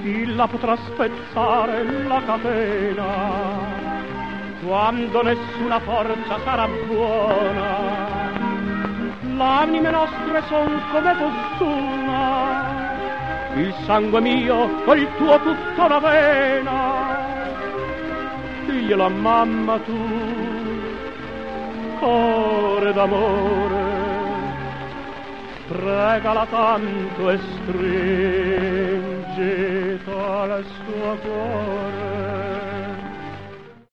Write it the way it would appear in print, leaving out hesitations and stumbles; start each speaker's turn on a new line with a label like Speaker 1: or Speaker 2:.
Speaker 1: chi la potrà spezzare la catena quando nessuna forza sarà buona? L'anime nostre son come foss'una, il sangue mio o il tuo tutta una vena. Diglielo a mamma tu, cuore d'amore, pregala tanto e stringita al suo cuore.